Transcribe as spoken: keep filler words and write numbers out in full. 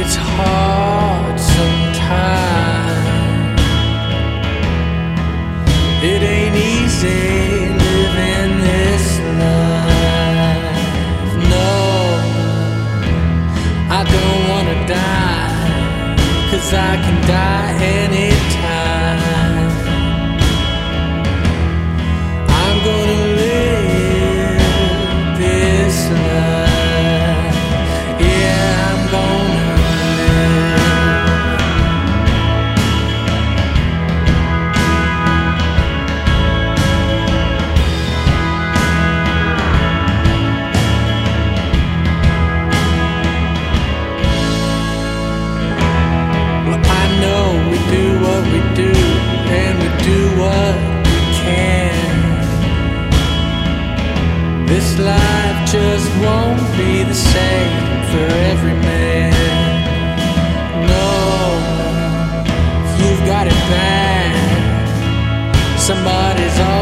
It's hard sometimes. It ain't easy living this life. No, I don't wanna die, 'cause I can die anytime. I'm gonna live this life. Yeah, I'm gonna do what we do, and we do what we can. This life just won't be the same for every man. No, if you've got it bad, somebody's